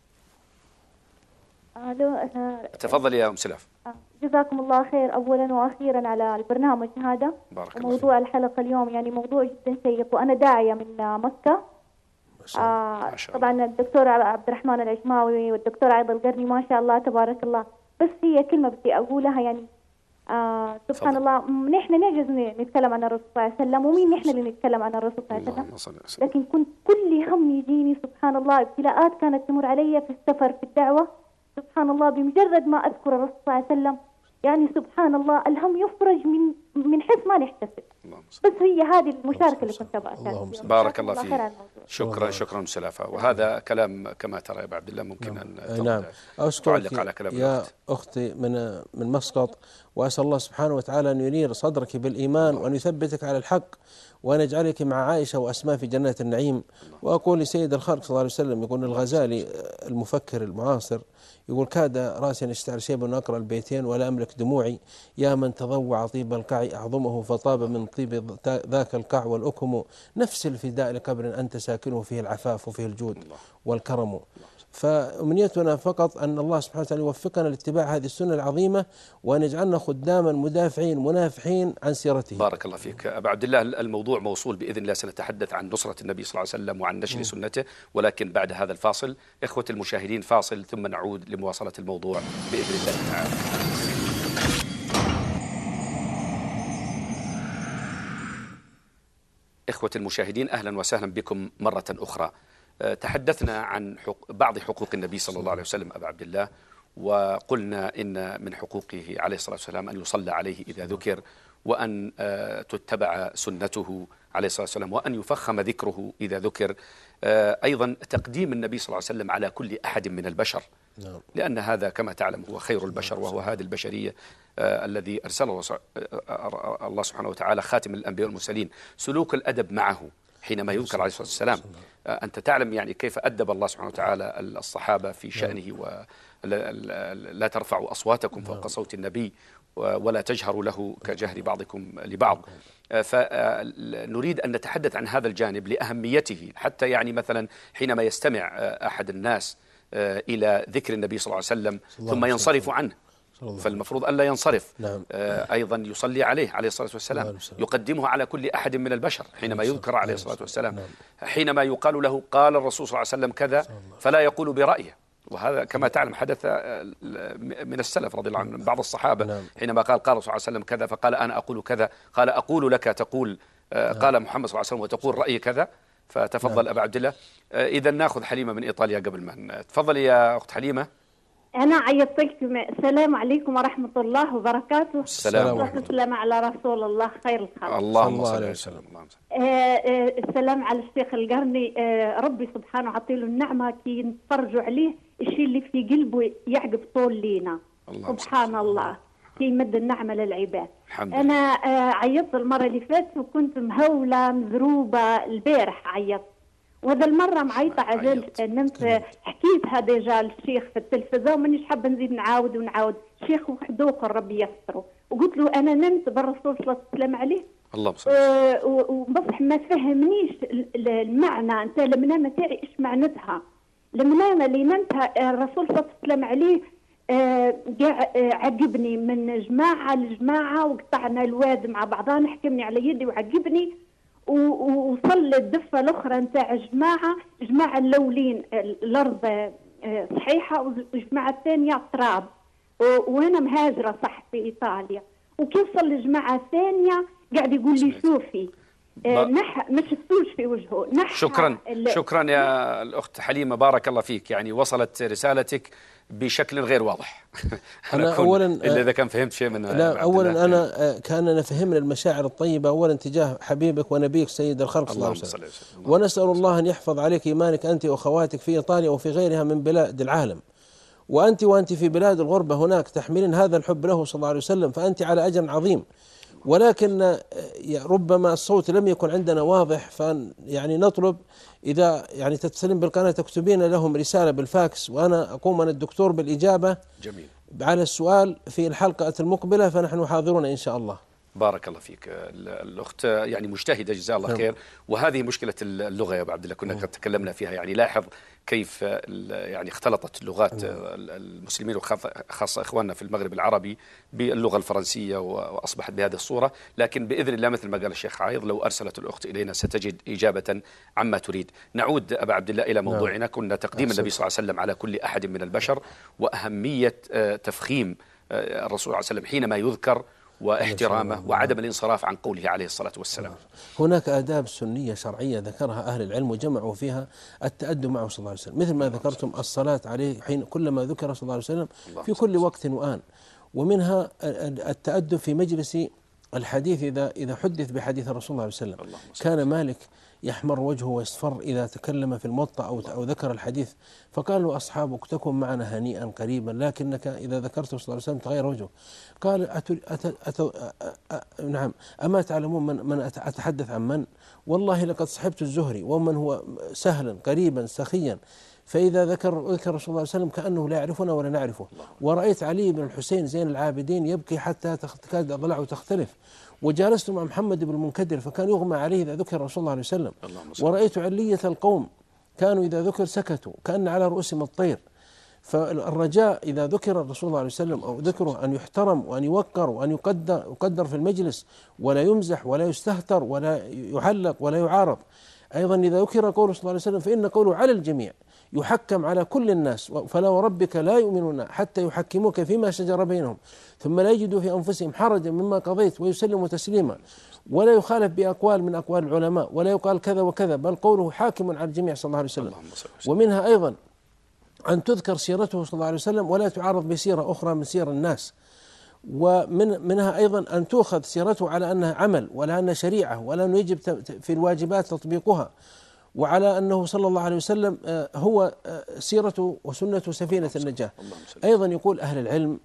ألو. تفضل يا أم سلاف. جزاكم الله خير أولا وأخيرا على البرنامج هذا. بارك الله. موضوع الحلقة اليوم يعني موضوع جدا شيق، وأنا داعية من مكة، آه طبعا الدكتور عبد الرحمن العشماوي والدكتور عايض القرني ما شاء الله تبارك الله. بس هي كلمة بدي أقولها يعني آه سبحان فضل. الله، نحن نعجز نتكلم عن الرسول صلى الله عليه وسلم، ومين نحن اللي نتكلم عن الرسول صلى الله عليه وسلم. لكن كنت كل هم يجيني سبحان الله ابتلاءات كانت تمر علي في السفر في الدعوة. سبحان الله بمجرد ما أذكر الرسول صلى الله عليه وسلم يعني سبحان الله الهم يفرج من من حيث ما نحتسب. بس هي هذه المشاركة اللي كنت أبغى. بارك الله فيك. شكرا شكرا مسلافة. وهذا كلام كما ترى يا أبو عبد الله ممكن نعم. أن نعم. تعلق على كلام يا الأخت. أختي من من مسقط، وأسأل الله سبحانه وتعالى أن ينير صدرك بالإيمان وأن يثبتك على الحق وأن يجعلك مع عائشة وأسماء في جنات النعيم. وأقول لسيد الخلق صلى الله عليه وسلم، يقول الغزالي المفكر المعاصر، يقول كاد راسي أن يشتعل شيب وأقرأ البيتين ولا أملك دموعي، يا من تضوع طيب القاع أعظمه فطاب من طيب ذاك القاع والأكم، نفس الفداء لقبر أنت ساكنه فيه العفاف وفيه الجود والكرم. فأمنيتنا فقط أن الله سبحانه وتعالى يوفقنا لاتباع هذه السنة العظيمة وأن يجعلنا خداما مدافعين منافحين عن سيرته. بارك الله فيك أبا عبد الله. الموضوع موصول بإذن الله، سنتحدث عن نصرة النبي صلى الله عليه وسلم وعن نشر م. سنته، ولكن بعد هذا الفاصل. إخوة المشاهدين فاصل ثم نعود لمواصلة الموضوع بإذن الله تعالى. إخوة المشاهدين أهلا وسهلا بكم مرة أخرى. تحدثنا عن حق بعض حقوق النبي صلى الله عليه وسلم أبا عبد الله، وقلنا إن من حقوقه عليه الصلاة والسلام أن يصلى عليه إذا ذكر، وأن تتبع سنته عليه الصلاة والسلام، وأن يفخم ذكره إذا ذكر. أيضا تقديم النبي صلى الله عليه وسلم على كل أحد من البشر، لأن هذا كما تعلم هو خير البشر وهو هذه البشرية الذي أرسله الله سبحانه وتعالى خاتم الأنبياء والمرسلين. سلوك الأدب معه حينما يذكر عليه الصلاة والسلام. أنت تعلم يعني كيف أدب الله سبحانه وتعالى الصحابة في شأنه، ولا ترفعوا أصواتكم فوق صوت النبي ولا تجهروا له كجهر بعضكم لبعض. فنريد أن نتحدث عن هذا الجانب لأهميته، حتى يعني مثلا حينما يستمع أحد الناس إلى ذكر النبي صلى الله عليه وسلم ثم ينصرف عنه، فالمفروض ألا ينصرف. نعم. أيضا يصلي عليه عليه الصلاة والسلام، يقدمه على كل أحد من البشر حينما يذكر عليه الصلاة والسلام. حينما يقال له قال الرسول صلى الله عليه وسلم كذا فلا يقول برأيه، وهذا كما تعلم حدث من السلف رضي الله عنهم. بعض الصحابة حينما قال قال الرسول صلى الله عليه وسلم كذا فقال أنا أقول كذا، قال أقول لك تقول قال محمد صلى الله عليه وسلم وتقول رأي كذا. فتفضل أبا عبد الله. إذا نأخذ حليمة من إيطاليا قبل ما تفضل يا أخت حليمة. أنا عيطتك. السلام عليكم ورحمة الله وبركاته. السلام ورحمة الله. السلام على رسول الله خير الخلق. اللهم صل وسلم. السلام على الشيخ القرني. آه ربي سبحانه عطيله النعمة كي نتفرجوا عليه الشيء اللي في قلبه يعقب طول لينا. سبحان الله كي يمد النعمة للعباد. أنا آه عيطت المرة اللي فاتت وكنت مهولة مذروبة البارح عيطت، وهذا المرة معيطة عجل نمت حكيتها ديجا للشيخ في التلفزة ومانيش حابة نزيد نعاود ونعاود. الشيخ وحده وقر ربي يستره، وقلت له أنا نمت بالرسول صلى الله عليه وسلم عليه. اللهم صل. وبصح ما فهمنيش المعنى أنت المنامة تاعي إيش معناتها. المنامة اللي نمتها الرسول صلى الله عليه وسلم عليه قاع عجبني من جماعة لجماعة، وقطعنا الواد مع بعضنا، حكمني على يدي وعجبني، وصل الدفة الأخرى نتاع جماعة جماعة الأولين الأرض صحيحة والجماعة الثانية تراب، وأنا مهاجرة صح في إيطاليا. وكيف صل الجماعة الثانية قاعد يقول لي شوفي نح ما شفتوش في وجهه نح. شكرا شكرا يا الأخت حليمة، بارك الله فيك. يعني وصلت رسالتك بشكل غير واضح. أنا أولا إلا إذا كان فهمت شيء من لا أولا أنا كان فهمنا المشاعر الطيبة أولا تجاه حبيبك ونبيك سيد الخلق صلى الله عليه وسلم، ونسأل الله أن يحفظ عليك إيمانك أنت وأخواتك في إيطاليا وفي غيرها من بلاد العالم، وأنت وأنت في بلاد الغربة هناك تحملين هذا الحب له صلى الله عليه وسلم، فأنت على أجر عظيم. ولكن ربما الصوت لم يكن عندنا واضح، فان يعني نطلب إذا يعني تتصلين بالقناة تكتبين لهم رسالة بالفاكس، وأنا أقوم أنا الدكتور بالإجابة جميل. على السؤال في الحلقة المقبلة، فنحن حاضرون إن شاء الله. بارك الله فيك. الأخت يعني مجتهدة جزاها الله خير، وهذه مشكلة اللغة يا أبو عبد الله كنا قد تكلمنا فيها. يعني لاحظ كيف يعني اختلطت لغات المسلمين وخاصة إخواننا في المغرب العربي باللغة الفرنسية وأصبحت بهذه الصورة. لكن بإذن الله مثل ما قال الشيخ عايض لو أرسلت الأخت إلينا ستجد إجابة عما تريد. نعود أبا عبد الله إلى موضوعنا. كنا تقديم النبي صلى الله عليه وسلم على كل أحد من البشر وأهمية تفخيم الرسول صلى الله عليه وسلم حينما يذكر واحترامه وعدم الانصراف عن قوله عليه الصلاة والسلام. هناك آداب سنية شرعية ذكرها أهل العلم وجمعوا فيها التأدب معه صلى الله عليه وسلم، مثل ما ذكرتم الصلاة عليه حين كلما ذكر صلى الله عليه وسلم في كل وقت وآن، ومنها التأدب في مجلس الحديث إذا إذا حدث بحديث الرسول صلى الله عليه وسلم. كان مالك يحمر وجهه ويصفر إذا تكلم في الموطأ أو أو ذكر الحديث، فقالوا أصحابك تكن معنا هنيئا قريبا لكنك إذا ذكرته صلى الله عليه وسلم تغير وجهه. قال أتل أت أت أت نعم أما تعلمون من, من أتحدث عن من؟ والله لقد صحبت الزهري ومن هو سهلا قريبا سخيا، فإذا ذكر ذكر رسول الله صلى الله عليه وسلم كأنه لا يعرفنا ولا نعرفه. ورأيت علي بن الحسين زين العابدين يبكي حتى تكاد أضلاعه تختلف، وجالست مع محمد بن المنكدر فكان يغمى عليه إذا ذكر رسول الله عليه وسلم. ورأيت علية القوم كانوا إذا ذكر سكتوا كأن على رؤوسهم الطير. فالرجاء إذا ذكر الرسول الله عليه وسلم أو ذكره أن يحترم وأن يوقر وأن يقدر, يقدر في المجلس ولا يمزح ولا يستهتر ولا يحلق ولا يعارض. أيضا إذا ذكر قوله صلى الله عليه وسلم فإن قوله على الجميع يحكم على كل الناس، فلا وربك لا يؤمنون حتى يحكموك فيما شجر بينهم ثم لا يجدوا في أنفسهم حرجا مما قضيت ويسلموا تسليما، ولا يخالف بأقوال من أقوال العلماء ولا يقال كذا وكذا، بل قوله حاكم على الجميع صلى الله عليه وسلم. ومنها أيضا أن تذكر سيرته صلى الله عليه وسلم ولا تعارض بسيرة أخرى من سير الناس. ومن منها أيضا أن تؤخذ سيرته على أنها عمل ولا أنها شريعة ولا أنه يجب في الواجبات تطبيقها، وعلى أنه صلى الله عليه وسلم هو سيرته وسنته سفينة النجاة. أيضا يقول أهل العلم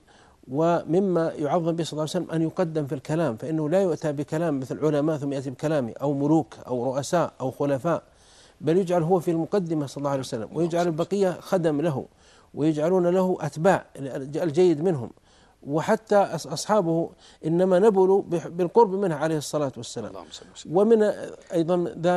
ومما يعظم به صلى الله عليه وسلم أن يقدم في الكلام، فإنه لا يؤتى بكلام مثل علماء ثم يأتي بكلامه أو ملوك أو رؤساء أو خلفاء، بل يجعل هو في المقدمة صلى الله عليه وسلم، ويجعل البقية خدم له ويجعلون له أتباع الجيد منهم، وحتى أصحابه إنما نبلوا بالقرب منه عليه الصلاة والسلام. ومن أيضا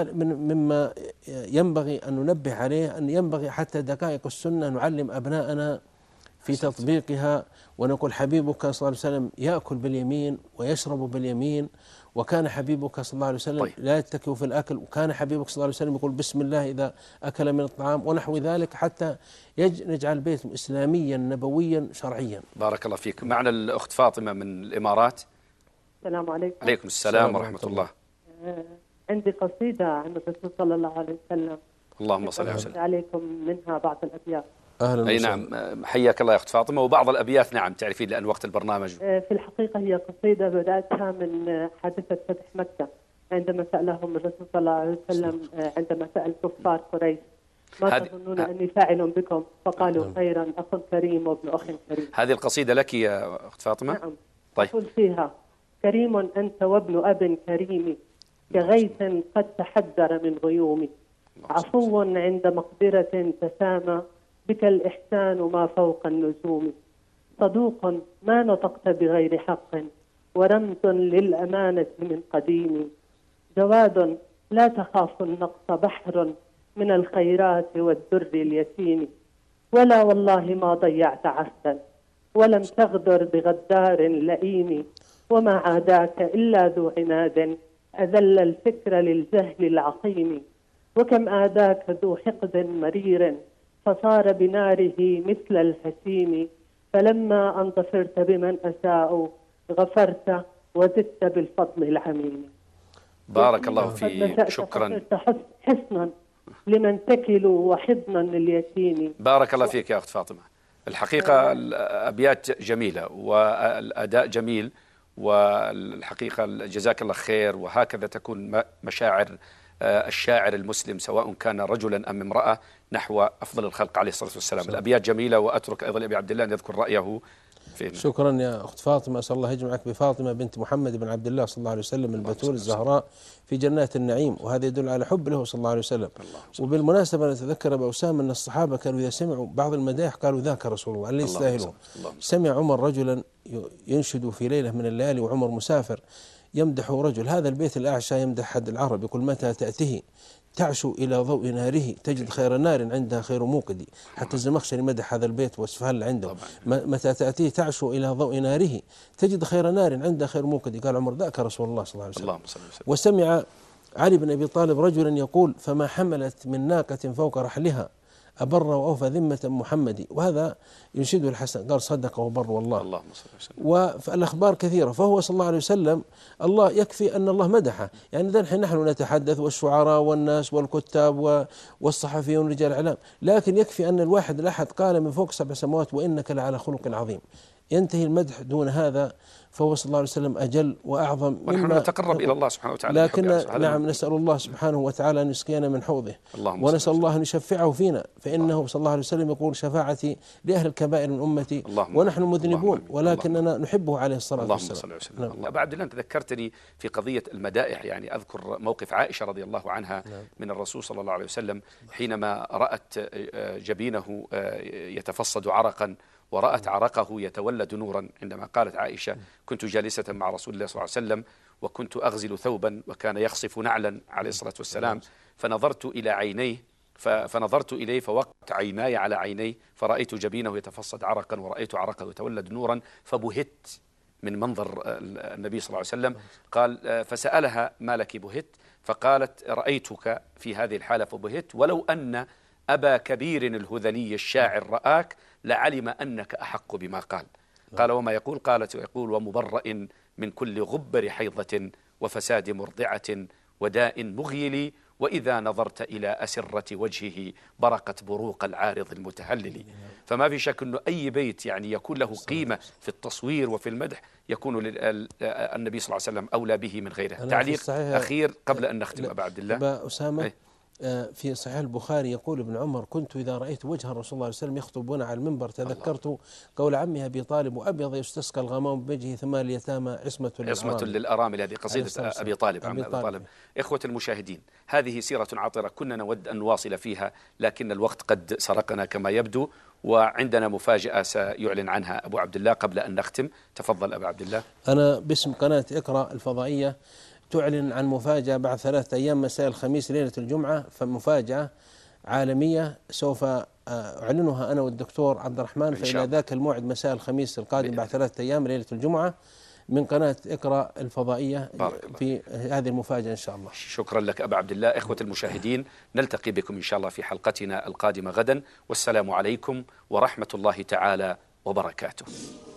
مما ينبغي أن ننبه عليه أن ينبغي حتى دقائق السنة نعلم أبناءنا في تطبيقها، ونقول حبيبك صلى الله عليه وسلم يأكل باليمين ويشرب باليمين، وكان حبيبك صلى الله عليه وسلم طيب. لا يتكئ في الأكل، وكان حبيبك صلى الله عليه وسلم يقول بسم الله إذا أكل من الطعام ونحو ذلك، حتى نجعل البيت إسلاميا نبويا شرعيا. بارك الله فيك. معنا الأخت فاطمة من الإمارات. السلام عليكم. عليكم السلام ورحمة الله. آه عندي قصيدة عن الرسول صلى الله عليه وسلم. اللهم صل وسلم عليكم منها بعض الأبيات. أهلا أي نعم، حياك الله يا أخت فاطمة. وبعض الأبيات نعم تعرفين لأن وقت البرنامج. في الحقيقة هي قصيدة بدأتها من حادثة فتح مكة، عندما سألهم الرسول صلى الله عليه وسلم عندما سأل كفار قريش ما تظنون أني فاعل بكم؟ فقالوا خيرا، أخ كريم وابن أخ كريم. هذه القصيدة لك يا أخت فاطمة؟ نعم. طيب. أقول فيها كريم أنت وابن أب كريم كغيث قد تحدر من غيومي، عفو عند مقدرة تسامى بك الإحسان ما فوق النجوم، صدوق ما نطقت بغير حق ورمز للأمانة من قديم، جواد لا تخاف النقص بحر من الخيرات والدر اليتيم، ولا والله ما ضيعت عهدا ولم تغدر بغدار لئيم، وما عاداك إلا ذو عناد أذل الفكر للجهل العقيم، وكم آذاك ذو حقد مرير فصار بناره مثل الهشيم، فلما أن ظفرت بمن أساءوا غفرت وزدت بالفضل العميم. بارك الله فيك. شكرا. حسنا لمن تكلوا وحضنا لليتيم. بارك الله فيك يا أخت فاطمة. الحقيقة الأبيات جميلة والأداء جميل، والحقيقة جزاك الله خير، وهكذا تكون مشاعر الشاعر المسلم سواء كان رجلا أم امرأة نحو أفضل الخلق عليه الصلاة والسلام. الأبيات جميلة، وأترك أيضا لأبي عبد الله أن يذكر رأيه فينا. شكرا يا أخت فاطمة، أسأل الله يجمعك بفاطمة بنت محمد بن عبد الله صلى الله عليه وسلم البتول الزهراء في جنات النعيم، وهذا يدل على حب له صلى الله عليه وسلم. وبالمناسبة نتذكر أبو أسامة أن الصحابة كانوا إذا سمعوا بعض المدائح قالوا ذاك رسول الله اللي يستاهلون. سمع عمر رجلا ينشد في ليلة من الليالي وعمر مسافر يمدح رجل، هذا البيت الأعشى يمدح حد العرب، يقول متى تأتيه تعشو إلى ضوء ناره تجد خير نار عندها خير موقد. حتى الزمخشري مدح هذا البيت واسفهل عنده، متى تأتيه تعشو إلى ضوء ناره تجد خير نار عندها خير موقد. قال عمر ذاك رسول الله صلى الله عليه وسلم. اللهم صل وسلم. وسمع علي بن أبي طالب رجلا يقول فما حملت من ناقة فوق رحلها أبر وأوفى ذمة محمد، وهذا ينشده الحسن قال صدق وبر والله. اللهم صل وسلم. والأخبار كثيرة، فهو صلى الله عليه وسلم الله يكفي أن الله مدحه. يعني الحين نحن نتحدث والشعراء والناس والكتاب والصحفيون ورجال الإعلام، لكن يكفي أن الواحد الأحد قال من فوق سبع سماوات وإنك لعلى خلق عظيم، ينتهي المدح دون هذا، فهو صلى الله عليه وسلم أجل وأعظم. ونحن نتقرب إلى الله سبحانه وتعالى، لكن نعم نسأل الله سبحانه وتعالى أن يسقينا من حوضه، ونسأل الله أن يشفعه فينا، فإنه صلى الله عليه وسلم يقول شفاعتي لأهل الكبائر من أمتي ونحن مذنبون ولكننا نحبه عليه الصلاة والسلام. نعم. أبا عبد الله أنت ذكرتني في قضية المدائح، يعني أذكر موقف عائشة رضي الله عنها نعم. من الرسول صلى الله عليه وسلم حينما رأت جبينه يتفصد عرقا ورأت عرقه يتولد نورا، عندما قالت عائشة كنت جالسة مع رسول الله صلى الله عليه وسلم وكنت أغزل ثوبا وكان يخصف نعلا عليه الصلاة والسلام، فنظرت إلى عينيه فنظرت إليه فوقت عيناي على عينيه فرأيت جبينه يتفصد عرقا ورأيت عرقه يتولد نورا فبهت من منظر النبي صلى الله عليه وسلم. قال فسألها ما لك بهت؟ فقالت رأيتك في هذه الحالة فبهت، ولو أن أبا كبير الهذلي الشاعر رآك لعلم أنك أحق بما قال. قال وما يقول؟ قالت ويقول ومبرئ من كل غبر حيضة وفساد مرضعة وداء مغيل، وإذا نظرت إلى أسرة وجهه برقت بروق العارض المتهلل. فما في شك أنه أي بيت يعني يكون له قيمة في التصوير وفي المدح يكون النبي صلى الله عليه وسلم أولى به من غيره. تعليق أخير قبل أن نختم أبا عبد الله. أبا أسامة ايه؟ في صحيح البخاري يقول ابن عمر كنت إذا رأيت وجه الرسول صلى الله عليه وسلم يخطبون على المنبر تذكرت قول عمي أبي طالب وأبيض يستسقى الغمام بوجهه ثم اليتامى عصمة للأرامل. عصمة للأرامل، هذه قصيدة أبي طالب عم أبي طالب. إخوة المشاهدين، هذه سيرة عطرة كنا نود أن نواصل فيها لكن الوقت قد سرقنا كما يبدو، وعندنا مفاجأة سيعلن عنها أبو عبد الله قبل أن نختم. تفضل أبو عبد الله. أنا باسم قناة اقرأ الفضائية تعلن عن مفاجأة بعد ثلاثة أيام مساء الخميس ليلة الجمعة، فمفاجأة عالمية سوف أعلنها أنا والدكتور عبد الرحمن، فإلى ذاك الموعد مساء الخميس القادم بعد ثلاثة أيام ليلة الجمعة من قناة اقرأ الفضائية في هذه المفاجأة إن شاء الله. شكرا لك أبا عبد الله. إخوة المشاهدين، نلتقي بكم إن شاء الله في حلقتنا القادمة غدا، والسلام عليكم ورحمة الله تعالى وبركاته.